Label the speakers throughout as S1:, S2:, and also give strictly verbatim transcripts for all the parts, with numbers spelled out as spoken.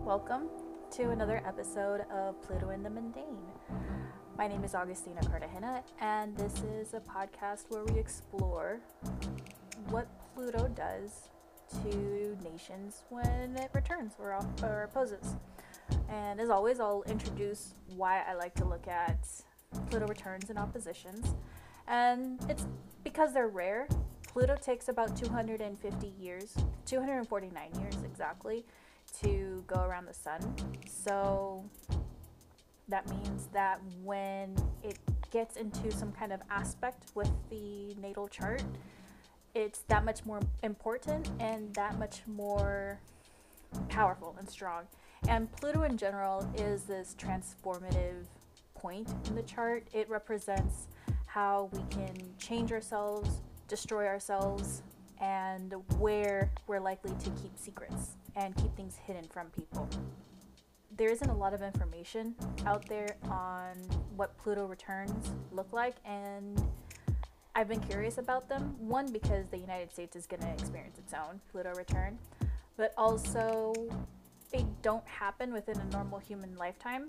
S1: Welcome to another episode of Pluto in the Mundane. My name is Augustina Cartagena, and this is a podcast where we explore what Pluto does to nations when it returns or, op- or opposes. And as always, I'll introduce why I like to look at Pluto returns and oppositions. And it's because they're rare. Pluto takes about two hundred fifty years, two hundred forty-nine years exactly, to go around the sun. So that means that when it gets into some kind of aspect with the natal chart, it's that much more important and that much more powerful and strong. And Pluto in general is this transformative point in the chart. It represents how we can change ourselves, destroy ourselves, and where we're likely to keep secrets and keep things hidden from people. There isn't a lot of information out there on what Pluto returns look like, and I've been curious about them. One, because the United States is going to experience its own Pluto return, but also they don't happen within a normal human lifetime.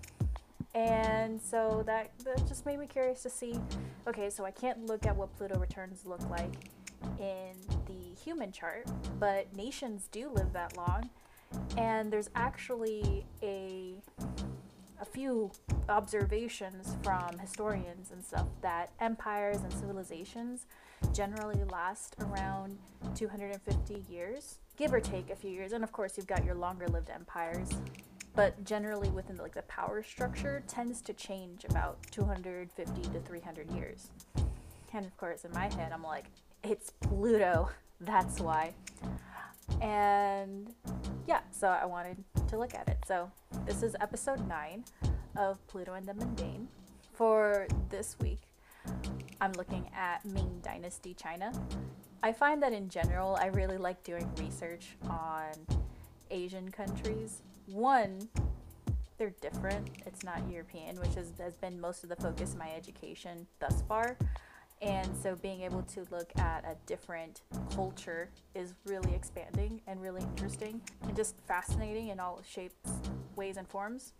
S1: And so that, that just made me curious to see, okay, so I can't look at what Pluto returns look like in the human chart, but nations do live that long, and there's actually a a few observations from historians and stuff that empires and civilizations generally last around two hundred fifty years, give or take a few years. And of course you've got your longer lived empires, but generally within the, like the power structure tends to change about two hundred fifty to three hundred years. And of course in my head I'm like, it's Pluto, that's why. And yeah, so I wanted to look at it. So this is episode nine of Pluto in the Mundane. For this week, I'm looking at Ming Dynasty China. I find that in general, I really like doing research on Asian countries. One, they're different. It's not European, which is, has been most of the focus of my education thus far. And so being able to look at a different culture is really expanding and really interesting and just fascinating in all shapes, ways, and forms.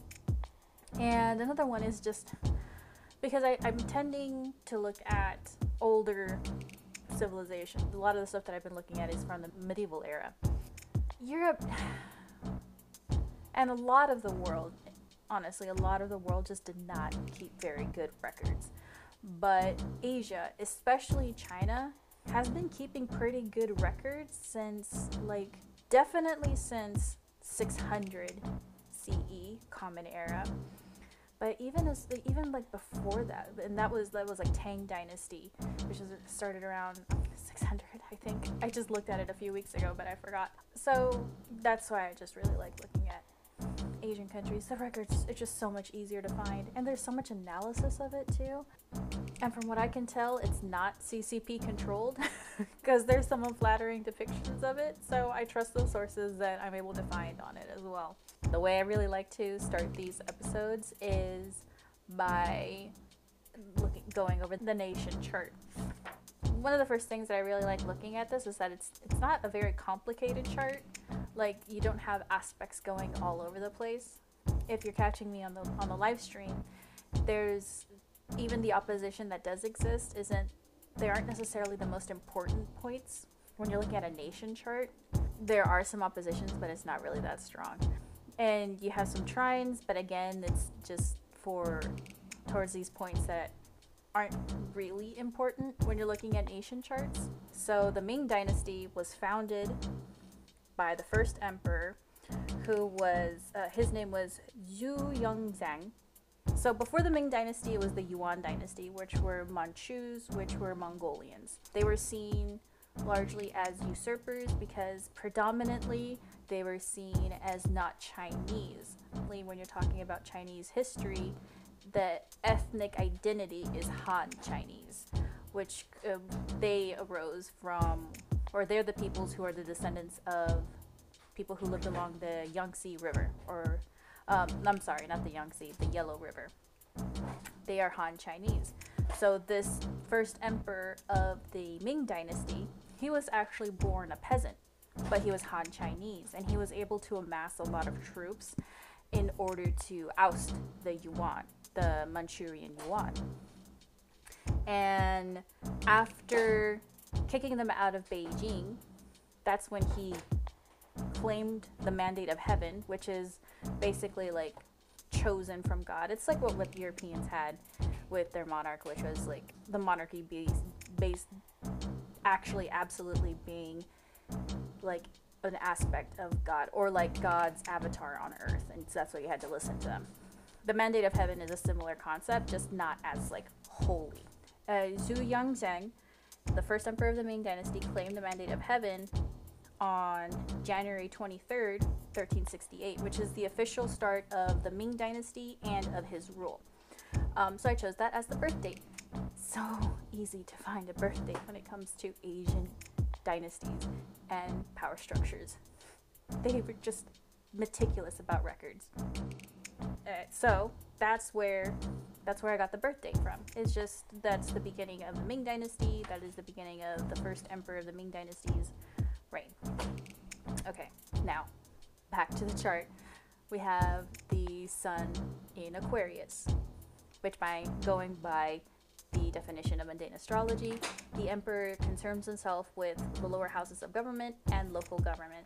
S1: And another one is just because I, I'm tending to look at older civilizations. A lot of the stuff that I've been looking at is from the medieval era. Europe and a lot of the world, honestly, a lot of the world just did not keep very good records. But Asia, especially China, has been keeping pretty good records since, like, definitely since six hundred C E, Common Era. But even as, even like before that, and that was that was like Tang Dynasty, which is started around six hundred, I think. I just looked at it a few weeks ago, but I forgot. So that's why I just really like looking at Asian countries. The records, it's just so much easier to find, and there's so much analysis of it too. And from what I can tell, it's not C C P controlled because there's some unflattering depictions of it, so I trust those sources that I'm able to find on it as well. The way I really like to start these episodes is by looking, going over the nation chart. One of the first things that I really like looking at this is that it's it's not a very complicated chart. Like, you don't have aspects going all over the place. If you're catching me on the on the live stream, there's even the opposition that does exist isn't they aren't necessarily the most important points when you're looking at a nation chart. There are some oppositions, but it's not really that strong. And you have some trines, but again, it's just for towards these points that aren't really important when you're looking at nation charts. So the Ming Dynasty was founded by the first emperor, who was, uh, his name was Zhu Yongzhang. So before the Ming Dynasty, it was the Yuan Dynasty, which were Manchus, which were Mongolians. They were seen largely as usurpers because predominantly they were seen as not Chinese. When you're talking about Chinese history, the ethnic identity is Han Chinese, which uh, they arose from, or they're the peoples who are the descendants of people who lived along the Yangtze River, or um, I'm sorry, not the Yangtze, the Yellow River. They are Han Chinese. So this first emperor of the Ming Dynasty, he was actually born a peasant. but he was Han Chinese, and he was able to amass a lot of troops in order to oust the Yuan, the Manchurian Yuan. And after kicking them out of Beijing, that's when he claimed the mandate of heaven, which is basically like chosen from God. It's like what, what the Europeans had with their monarch, which was like the monarchy based, based actually absolutely being like an aspect of God, or like God's avatar on earth, and so that's why you had to listen to them. The mandate of heaven is a similar concept, just not as like holy. Uh, Zhu Yangzheng, the first emperor of the Ming Dynasty, claimed the mandate of heaven on January twenty-third, thirteen sixty-eight, which is the official start of the Ming Dynasty and of his rule. Um, so I chose that as the birth date. So easy to find a birth date when it comes to Asian dynasties and power structures. They were just meticulous about records. Uh, so that's where that's where I got the birth date from. It's just that's the beginning of the Ming Dynasty. That is the beginning of the first emperor of the Ming Dynasty's reign. Okay, now back to the chart. We have the sun in Aquarius, which by going by the definition of mundane astrology, the emperor concerns himself with the lower houses of government and local government.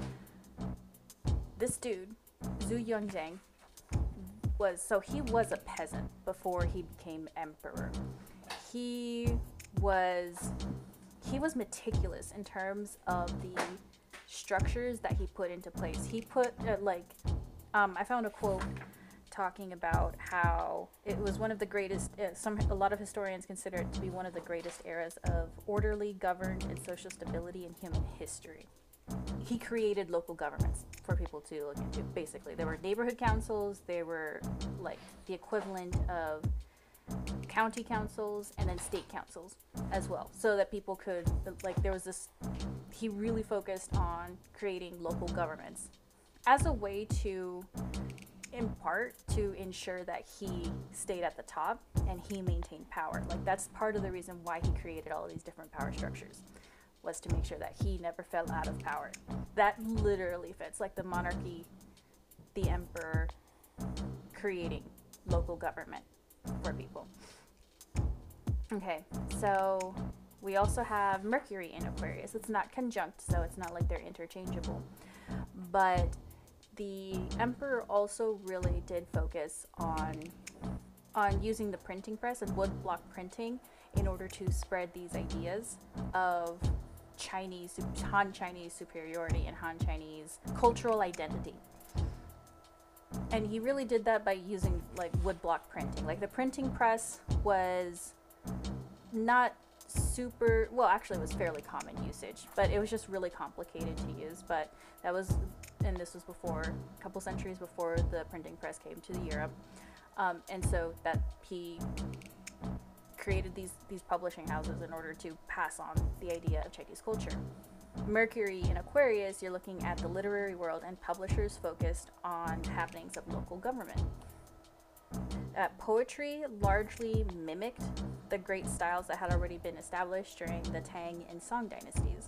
S1: This dude, Zhu Yangzheng, was, so he was a peasant before he became emperor. He was, he was meticulous in terms of the structures that he put into place. He put, uh, like, um, I found a quote talking about how it was one of the greatest, uh, some a lot of historians consider it to be one of the greatest eras of orderly, governed, and social stability in human history. He created local governments for people to look into. Basically, there were neighborhood councils, they were like the equivalent of county councils, and then state councils as well, so that people could, like, there was this, he really focused on creating local governments as a way to, in part, to ensure that he stayed at the top and he maintained power. Like, that's part of the reason why he created all these different power structures, was to make sure that he never fell out of power. That literally fits, like the monarchy, the emperor creating local government for people. Okay, so we also have Mercury in Aquarius. It's not conjunct, so it's not like they're interchangeable. But the emperor also really did focus on on using the printing press and woodblock printing in order to spread these ideas of Chinese, Han Chinese superiority and Han Chinese cultural identity. And he really did that by using like woodblock printing. Like the printing press was not super, well, actually it was fairly common usage, but it was just really complicated to use. But that was, and this was before, a couple centuries before the printing press came to Europe. Um, and so that he created these, these publishing houses in order to pass on the idea of Chinese culture. Mercury in Aquarius, you're looking at the literary world and publishers focused on happenings of local government. Uh, poetry largely mimicked the great styles that had already been established during the Tang and Song dynasties,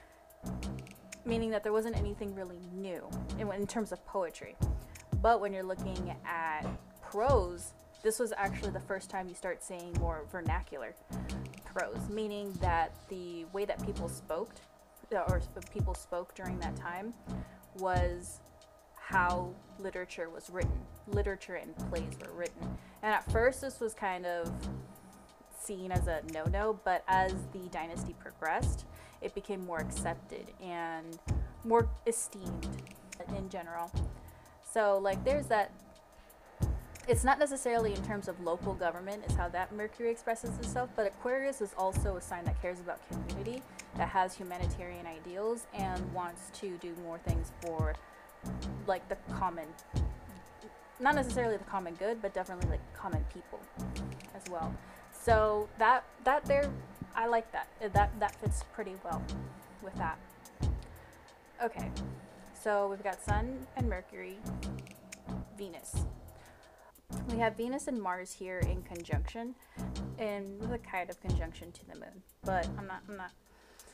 S1: meaning that there wasn't anything really new in, in terms of poetry. But when you're looking at prose, this was actually the first time you start seeing more vernacular prose, meaning that the way that people spoke, or people spoke during that time, was how literature was written. Literature and plays were written. And at first this was kind of seen as a no-no, but as the dynasty progressed, it became more accepted and more esteemed in general. So like there's that, it's not necessarily in terms of local government is how that Mercury expresses itself, but Aquarius is also a sign that cares about community, that has humanitarian ideals and wants to do more things for like the common, not necessarily the common good, but definitely like common people as well. So that that there, I like that. That that fits pretty well with that. Okay, so we've got Sun and Mercury, Venus. We have Venus and Mars here in conjunction, and with a kind of conjunction to the moon, but I'm not, I'm not,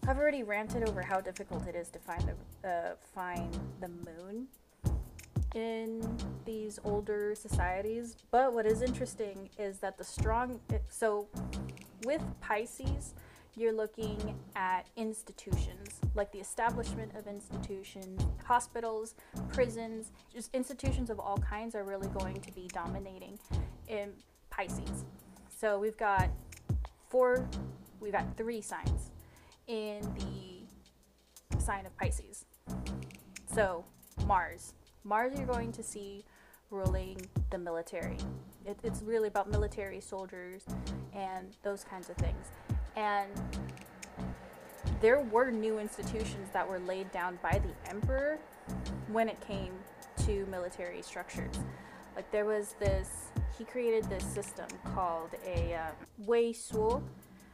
S1: I've already ranted over how difficult it is to find the uh, find the moon in these older societies. But what is interesting is that the strong so with Pisces, you're looking at institutions, like the establishment of institutions, hospitals, prisons, just institutions of all kinds are really going to be dominating in Pisces. So we've got four, we've got three signs in the sign of Pisces. So Mars. Mars you're going to see ruling the military. It, it's really about military, soldiers, and those kinds of things. And there were new institutions that were laid down by the emperor when it came to military structures. Like there was this, he created this system called a um, Wei Suo.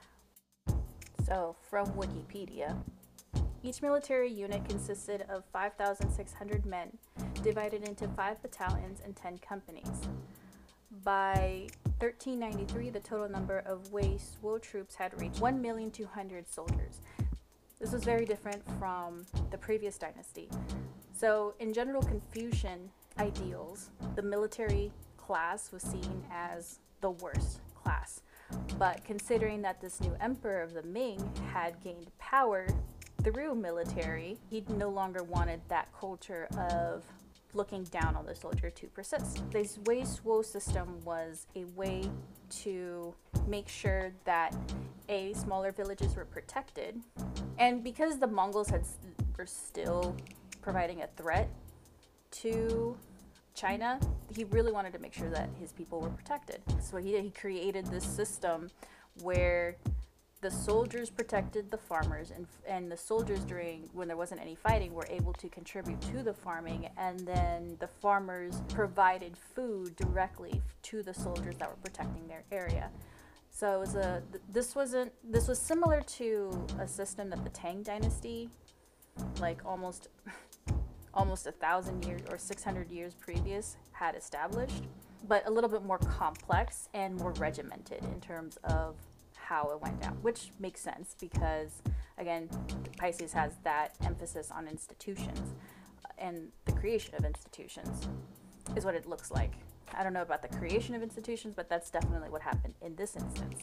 S1: So from Wikipedia, each military unit consisted of five thousand six hundred men, divided into five battalions and ten companies. By thirteen ninety-three, the total number of Wei Suo troops had reached one million two hundred soldiers. This was very different from the previous dynasty. So, in general Confucian ideals, the military class was seen as the worst class. But considering that this new emperor of the Ming had gained power through military, he no longer wanted that culture of looking down on the soldier to persist. This Wei Suo system was a way to make sure that a smaller villages were protected, and because the Mongols had were still providing a threat to China, he really wanted to make sure that his people were protected. So he, he created this system where the soldiers protected the farmers, and and the soldiers, during when there wasn't any fighting, were able to contribute to the farming, and then the farmers provided food directly to the soldiers that were protecting their area. So it was a this wasn't this was similar to a system that the Tang Dynasty, like almost almost a thousand years or six hundred years previous, had established, but a little bit more complex and more regimented in terms of how it went down, which makes sense because, again, Pisces has that emphasis on institutions, and the creation of institutions is what it looks like. I don't know about the creation of institutions, but that's definitely what happened in this instance.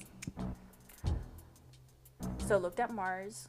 S1: So looked at Mars.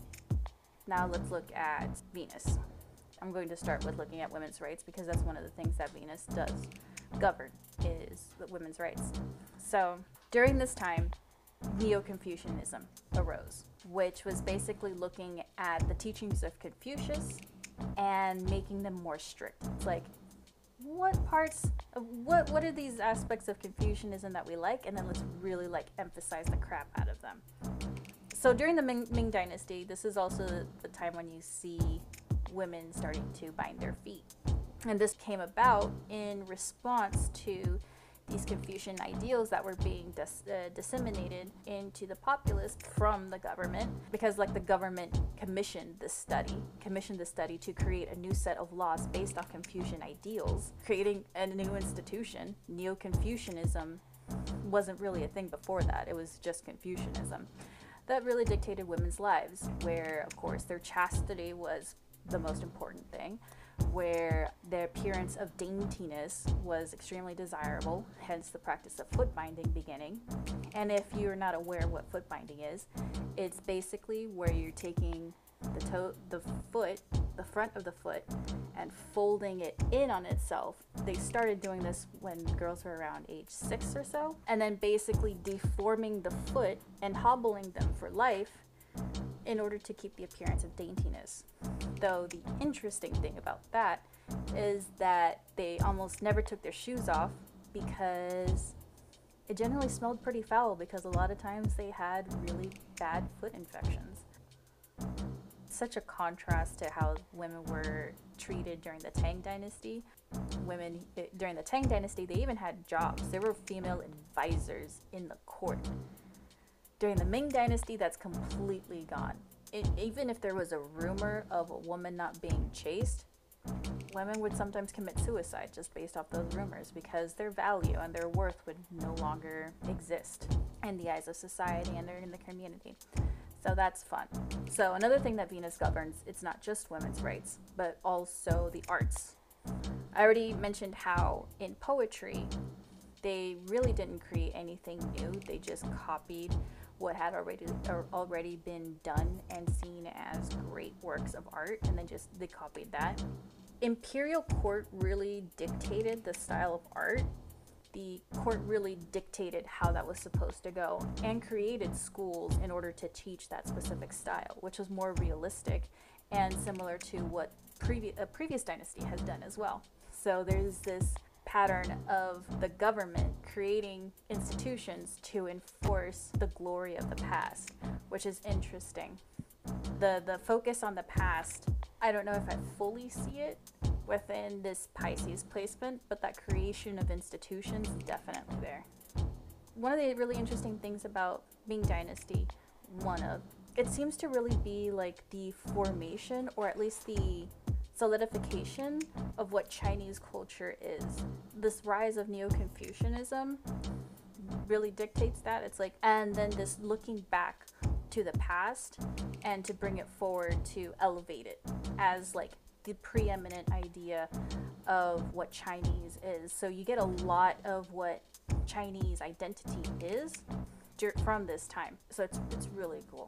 S1: Now let's look at Venus. I'm going to start with looking at women's rights because that's one of the things that Venus does govern, is women's rights. So during this time, Neo-Confucianism arose, which was basically looking at the teachings of Confucius and making them more strict. It's like, what parts of what what are these aspects of Confucianism that we like, and then let's really like emphasize the crap out of them. So during the Ming, Ming Dynasty, this is also the time when you see women starting to bind their feet, and this came about in response to these Confucian ideals that were being dis- uh, disseminated into the populace from the government, because like the government commissioned this study, commissioned this study to create a new set of laws based off Confucian ideals, creating a new institution. Neo-Confucianism wasn't really a thing before that. It was just Confucianism that really dictated women's lives, where of course their chastity was the most important thing, where the appearance of daintiness was extremely desirable, hence the practice of foot binding beginning. And if you're not aware what foot binding is, it's basically where you're taking the toe, the foot, the front of the foot, and folding it in on itself. They started doing this when girls were around age six or so, and then basically deforming the foot and hobbling them for life in order to keep the appearance of daintiness. Though the interesting thing about that is that they almost never took their shoes off because it generally smelled pretty foul, because a lot of times they had really bad foot infections. Such a contrast to how women were treated during the Tang Dynasty. Women during the Tang Dynasty, they even had jobs. There were female advisors in the court. During the Ming Dynasty, that's completely gone. It, even if there was a rumor of a woman not being chaste, women would sometimes commit suicide just based off those rumors, because their value and their worth would no longer exist in the eyes of society and in the community. So that's fun. So another thing that Venus governs, it's not just women's rights, but also the arts. I already mentioned how in poetry, they really didn't create anything new. They just copied what had already or already been done and seen as great works of art, and then just they copied that. Imperial court really dictated the style of art. The court really dictated how that was supposed to go and created schools in order to teach that specific style, which was more realistic and similar to what previ- a previous dynasty has done as well. So there's this pattern of the government creating institutions to enforce the glory of the past, which is interesting. The the focus on the past, I don't know if I fully see it within this Pisces placement, but that creation of institutions is definitely there. One of the really interesting things about Ming Dynasty, one of, it seems to really be like the formation, or at least the solidification of what Chinese culture is. This rise of Neo-Confucianism really dictates that. It's like, and then this looking back to the past and to bring it forward to elevate it as like the preeminent idea of what Chinese is. So you get a lot of what Chinese identity is from this time. So it's it's really cool.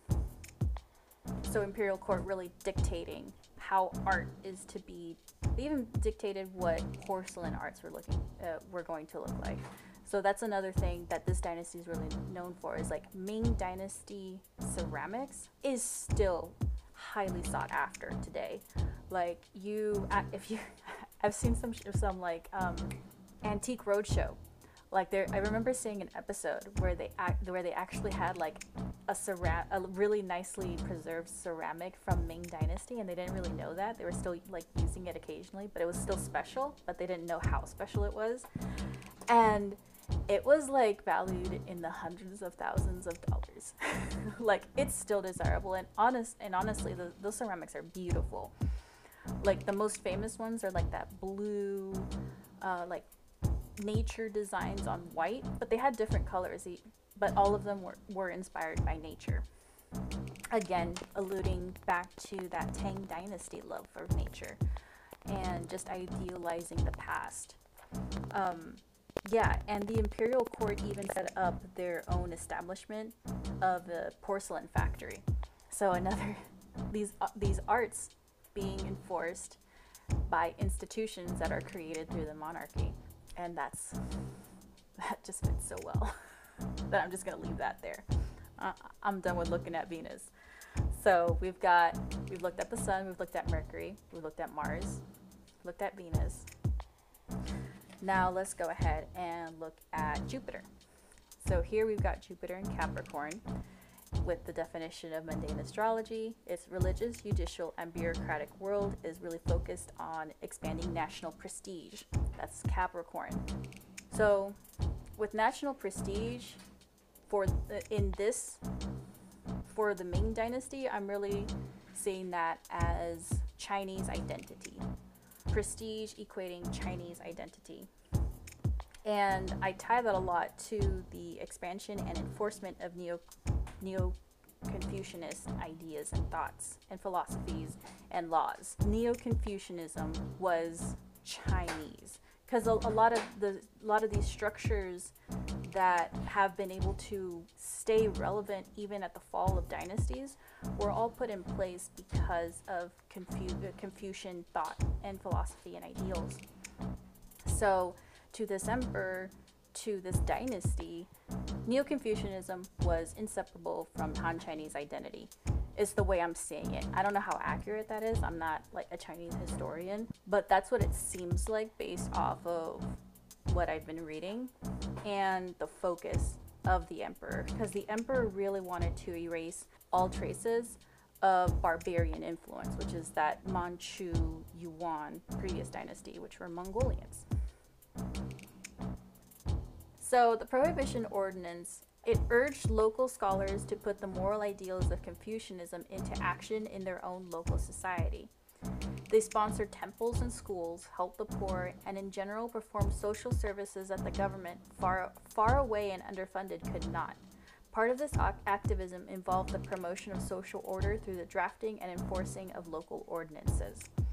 S1: So Imperial Court really dictating how art is to be. They even dictated what porcelain arts were looking uh, were going to look like. So that's another thing that this dynasty is really known for, is like Ming Dynasty ceramics is still highly sought after today. Like you, if you, I've seen some some like um, antique roadshow. Like there, I remember seeing an episode where they act, where they actually had like a cera- a really nicely preserved ceramic from Ming Dynasty, and they didn't really know that. They were still like using it occasionally, but it was still special, but they didn't know how special it was. And it was like valued in the hundreds of thousands of dollars. Like it's still desirable, and honest and honestly, the, those ceramics are beautiful. Like the most famous ones are like that blue, uh, like nature designs on white, but they had different colors, but all of them were, were inspired by nature. Again, alluding back to that Tang Dynasty love for nature and just idealizing the past. Um, yeah, and the Imperial Court even set up their own establishment of a porcelain factory. So another, these uh, these arts being enforced by institutions that are created through the monarchy. And that's, that just fits so well that I'm just going to leave that there. Uh, I'm done with looking at Venus. So we've got, we've looked at the sun, we've looked at Mercury, we've looked at Mars, looked at Venus. Now let's go ahead and look at Jupiter. So here we've got Jupiter in Capricorn with the definition of mundane astrology. Its religious, judicial, and bureaucratic world is really focused on expanding national prestige. That's Capricorn. So with national prestige for the, in this, for the Ming Dynasty, I'm really seeing that as Chinese identity. Prestige equating Chinese identity. And I tie that a lot to the expansion and enforcement of neo Neo-Confucianist ideas and thoughts and philosophies and laws. Neo-Confucianism was Chinese, because a, a lot of the a lot of these structures that have been able to stay relevant even at the fall of dynasties were all put in place because of Confu- Confucian thought and philosophy and ideals. So to this emperor, to this dynasty, Neo-Confucianism was inseparable from Han Chinese identity. It's the way I'm seeing it. I don't know how accurate that is. I'm not like a Chinese historian, but that's what it seems like based off of what I've been reading and the focus of the emperor, because the emperor really wanted to erase all traces of barbarian influence, which is that Manchu Yuan previous dynasty, which were Mongolians. So the Prohibition Ordinance, it urged local scholars to put the moral ideals of Confucianism into action in their own local society. They sponsored temples and schools, helped the poor, and in general performed social services that the government, far, far away and underfunded, could not. Part of this activism involved the promotion of social order through the drafting and enforcing of local ordinances.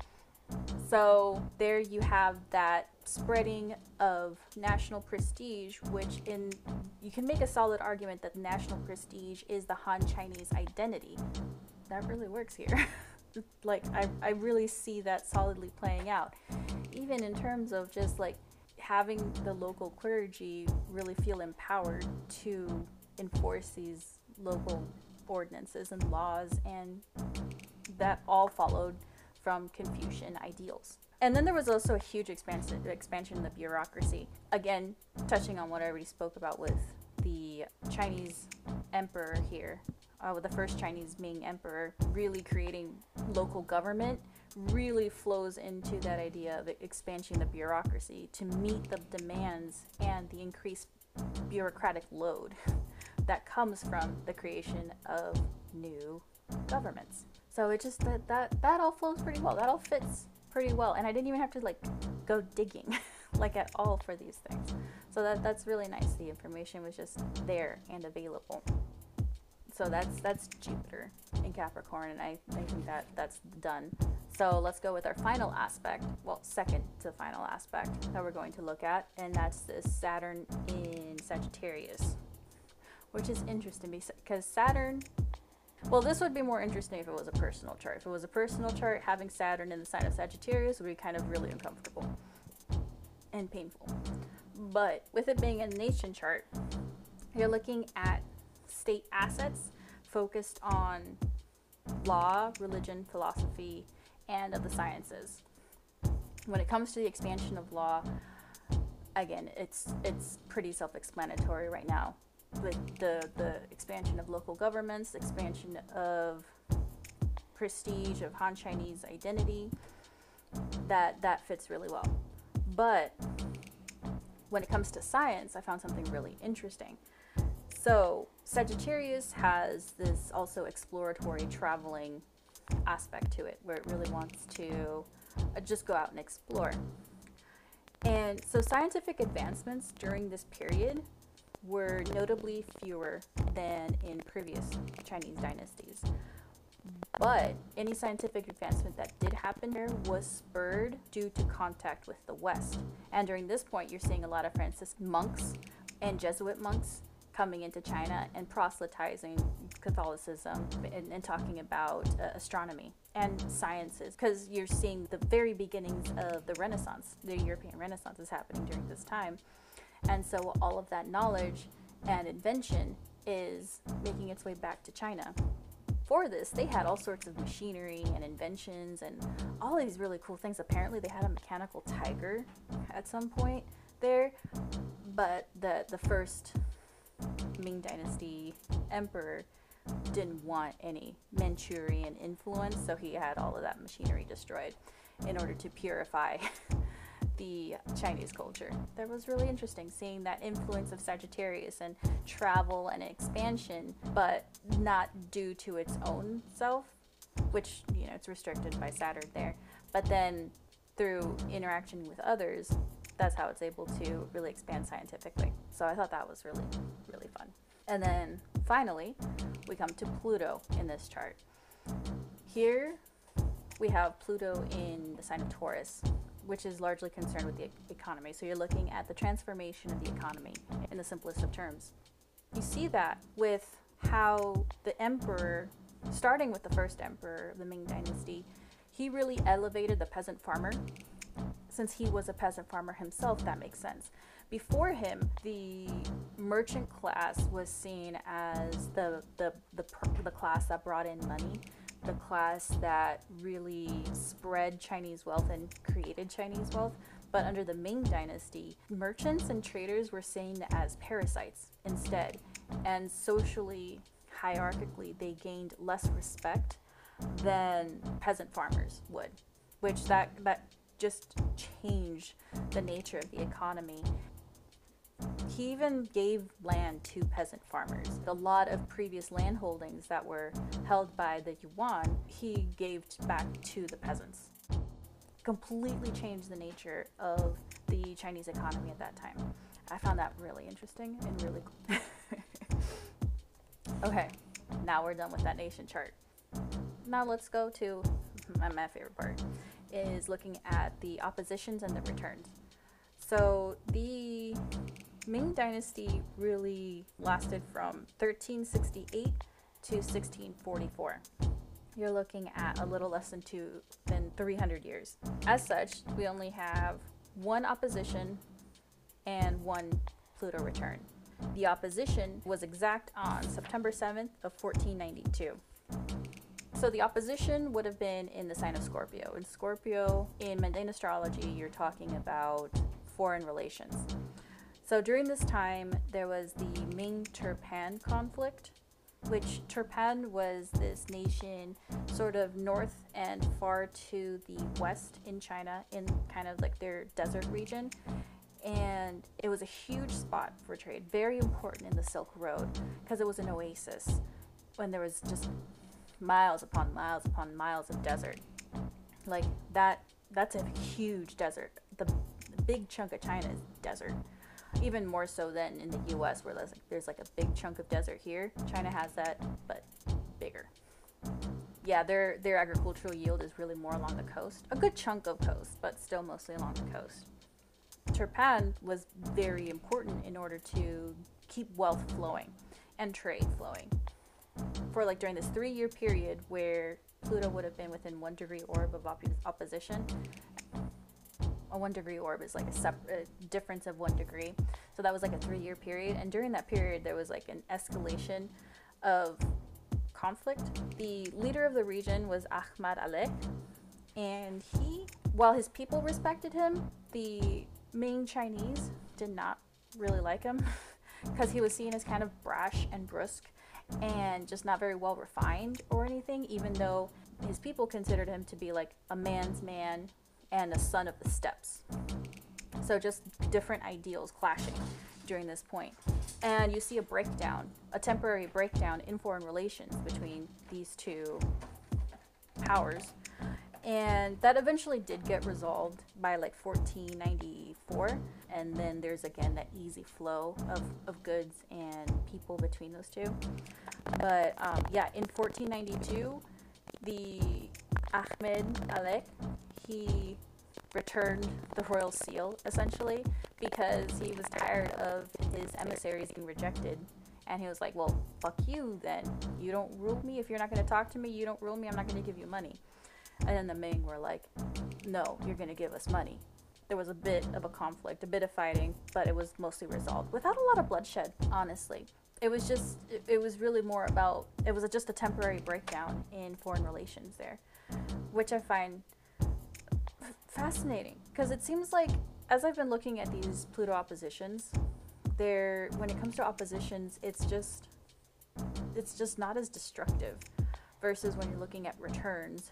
S1: So there you have that spreading of national prestige, which in you can make a solid argument that national prestige is the Han Chinese identity. That really works here. Like I, I really see that solidly playing out, even in terms of just like having the local clergy really feel empowered to enforce these local ordinances and laws, and that all followed from Confucian ideals. And then there was also a huge expansion, expansion in the bureaucracy. Again, touching on what I already spoke about with the Chinese emperor here, uh, with the first Chinese Ming emperor, really creating local government really flows into that idea of expanding the bureaucracy to meet the demands and the increased bureaucratic load that comes from the creation of new governments. So it just that that that all flows pretty well. That all fits pretty well, and I didn't even have to like go digging like at all for these things. So that that's really nice. The information was just there and available. So that's that's Jupiter in Capricorn, and I, I think that that's done. So let's go with our final aspect, well, second to final aspect that we're going to look at, and that's this Saturn in Sagittarius, which is interesting because Saturn, well, this would be more interesting if it was a personal chart. If it was a personal chart, having Saturn in the sign of Sagittarius would be kind of really uncomfortable and painful. But with it being a nation chart, you're looking at state assets focused on law, religion, philosophy, and of the sciences. When it comes to the expansion of law, again, it's it's pretty self-explanatory right now. With the, the expansion of local governments, the expansion of prestige, of Han Chinese identity, that, that fits really well. But when it comes to science, I found something really interesting. So Sagittarius has this also exploratory traveling aspect to it, where it really wants to uh, just go out and explore. And so scientific advancements during this period were notably fewer than in previous Chinese dynasties. But any scientific advancement that did happen here was spurred due to contact with the West. And during this point, you're seeing a lot of Franciscan monks and Jesuit monks coming into China and proselytizing Catholicism and, and talking about uh, astronomy and sciences, because you're seeing the very beginnings of the Renaissance. The European Renaissance is happening during this time. And so all of that knowledge and invention is making its way back to China. For this, they had all sorts of machinery and inventions and all these really cool things. Apparently, they had a mechanical tiger at some point there, but the the first Ming Dynasty emperor didn't want any Manchurian influence, so he had all of that machinery destroyed in order to purify the Chinese culture. That was really interesting, seeing that influence of Sagittarius and travel and expansion, but not due to its own self, which, you know, it's restricted by Saturn there, but then through interaction with others, that's how it's able to really expand scientifically. So I thought that was really, really fun. And then finally, we come to Pluto in this chart. Here we have Pluto in the sign of Taurus, which is largely concerned with the economy. So you're looking at the transformation of the economy in the simplest of terms. You see that with how the emperor, starting with the first emperor of the Ming Dynasty, he really elevated the peasant farmer. Since he was a peasant farmer himself, that makes sense. Before him, the merchant class was seen as the, the, the, the class that brought in money, the class that really spread Chinese wealth and created Chinese wealth. But under the Ming Dynasty, merchants and traders were seen as parasites instead. And socially, hierarchically, they gained less respect than peasant farmers would, which that, that just changed the nature of the economy. He even gave land to peasant farmers. A lot of previous land holdings that were held by the Yuan, he gave back to the peasants. Completely changed the nature of the Chinese economy at that time. I found that really interesting and really cool. Okay, now we're done with that nation chart. Now let's go to my, my favorite part, is looking at the oppositions and the returns. So the Ming Dynasty really lasted from thirteen sixty-eight to sixteen forty-four. You're looking at a little less than two than three hundred years. As such, we only have one opposition and one Pluto return. The opposition was exact on September seventh of fourteen ninety-two. So the opposition would have been in the sign of Scorpio. In Scorpio, in mundane astrology, you're talking about foreign relations. So during this time, there was the Ming-Turpan conflict, which Turpan was this nation sort of north and far to the west in China, in kind of like their desert region. And it was a huge spot for trade, very important in the Silk Road, because it was an oasis when there was just miles upon miles upon miles of desert. Like that, that's a huge desert. The, the big chunk of China is desert. Even more so than in the U S, where there's like, there's like a big chunk of desert here. China has that, but bigger. Yeah, their their agricultural yield is really more along the coast. A good chunk of coast, but still mostly along the coast. Turpan was very important in order to keep wealth flowing and trade flowing. For like during this three-year period where Pluto would have been within one degree orb of op- opposition. A one degree orb is like a separate difference of one degree. So that was like a three year period. And during that period, there was like an escalation of conflict. The leader of the region was Ahmad Alek. And he, while his people respected him, the Ming Chinese did not really like him because he was seen as kind of brash and brusque and just not very well refined or anything, even though his people considered him to be like a man's man and a son of the steppes. So just different ideals clashing during this point. And you see a breakdown, a temporary breakdown in foreign relations between these two powers. And that eventually did get resolved by like fourteen ninety-four. And then there's again that easy flow of, of goods and people between those two. But um, yeah, in fourteen ninety-two, the Ahmed Alek, he returned the royal seal, essentially, because he was tired of his emissaries being rejected. And he was like, well, fuck you then. You don't rule me. If you're not going to talk to me, you don't rule me. I'm not going to give you money. And then the Ming were like, no, you're going to give us money. There was a bit of a conflict, a bit of fighting, but it was mostly resolved without a lot of bloodshed, honestly. It was just, it, it was really more about, it was a, just a temporary breakdown in foreign relations there, which I find fascinating, because it seems like, as I've been looking at these Pluto oppositions, there, when it comes to oppositions, it's just, it's just not as destructive, versus when you're looking at returns.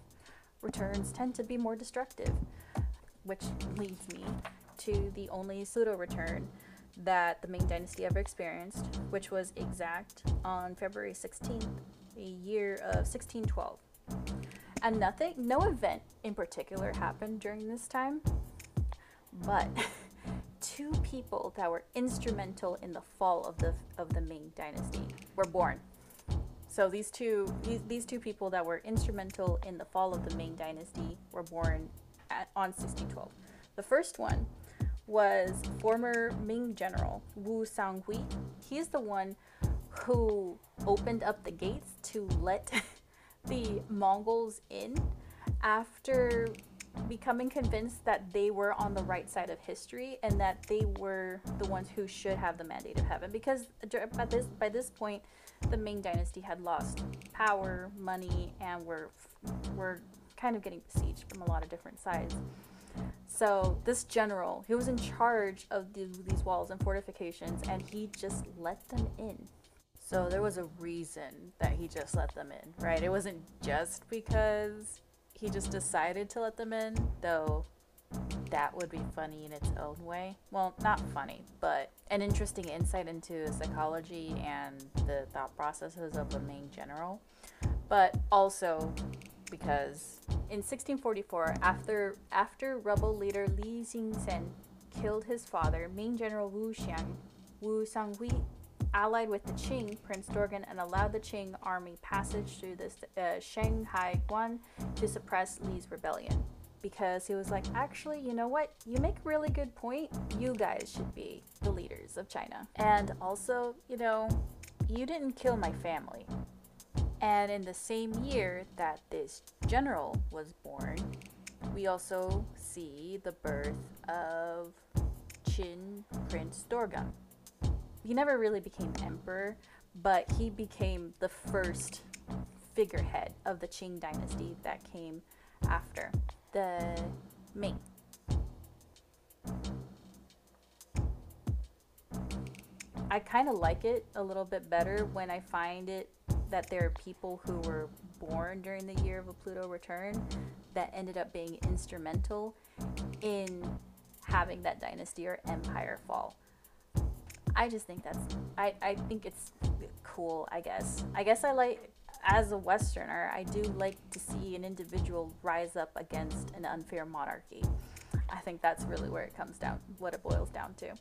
S1: Returns tend to be more destructive, which leads me to the only pseudo return that the Ming Dynasty ever experienced, which was exact on February sixteenth, the year of sixteen twelve. And nothing, no event in particular happened during this time, but two people that were instrumental in the fall of the of the Ming Dynasty were born. So these two these, these two people that were instrumental in the fall of the Ming Dynasty were born at, on sixteen twelve. The first one was former Ming general Wu Sanghui. He's the one who opened up the gates to let the Mongols in after becoming convinced that they were on the right side of history and that they were the ones who should have the mandate of heaven, because by this by this point the Ming Dynasty had lost power, money, and were were kind of getting besieged from a lot of different sides. So this general, he was in charge of the, these walls and fortifications, and he just let them in. So there was a reason that he just let them in, right? It wasn't just because he just decided to let them in, though that would be funny in its own way. Well, not funny, but an interesting insight into psychology and the thought processes of the Ming general. But also because in sixteen forty-four, after after rebel leader Li Jingzhen killed his father, Ming general Wu Xiang, Wu Sanghui allied with the Qing, Prince Dorgan, and allowed the Qing army passage through the uh, Shanghai Guan to suppress Li's rebellion. Because he was like, actually, you know what? You make a really good point. You guys should be the leaders of China. And also, you know, you didn't kill my family. And in the same year that this general was born, we also see the birth of Qin Prince Dorgan. He never really became emperor, but he became the first figurehead of the Qing dynasty that came after the Ming. I kind of like it a little bit better when I find it that there are people who were born during the year of a Pluto return that ended up being instrumental in having that dynasty or empire fall. I just think that's, I, I think it's cool, I guess. I guess I like, as a Westerner, I do like to see an individual rise up against an unfair monarchy. I think that's really where it comes down, what it boils down to.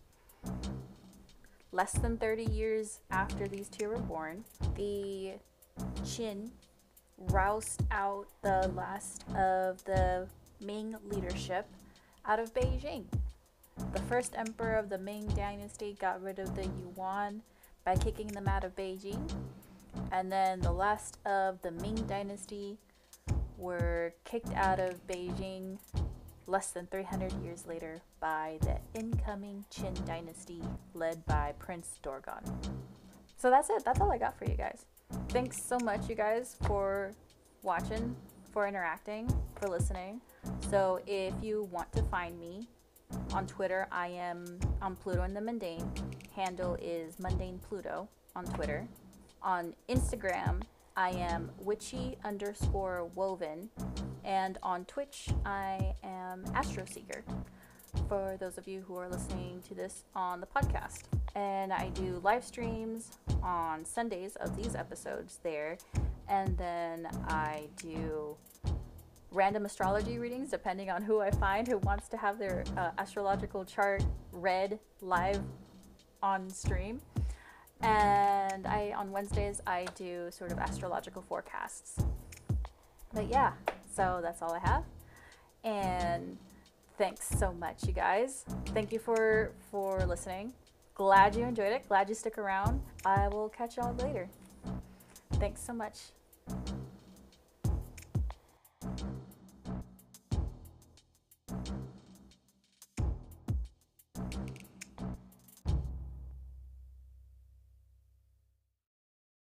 S1: Less than thirty years after these two were born, the Qin roused out the last of the Ming leadership out of Beijing. The first emperor of the Ming dynasty got rid of the Yuan by kicking them out of Beijing. And then the last of the Ming dynasty were kicked out of Beijing less than three hundred years later by the incoming Qin dynasty led by Prince Dorgan. So that's it. That's all I got for you guys. Thanks so much, you guys, for watching, for interacting, for listening. So if you want to find me on Twitter, I am on Pluto in the Mundane. Handle is Mundane Pluto on Twitter. On Instagram, I am witchy underscore woven. And on Twitch, I am Astroseeker, for those of you who are listening to this on the podcast. And I do live streams on Sundays of these episodes there. And then I do random astrology readings depending on who I find who wants to have their uh, astrological chart read live on stream. And I on Wednesdays I do sort of astrological forecasts. But yeah, so that's all I have. And thanks so much, you guys. Thank you for for listening. Glad you enjoyed it. Glad you stuck around. I will catch y'all later. Thanks so much.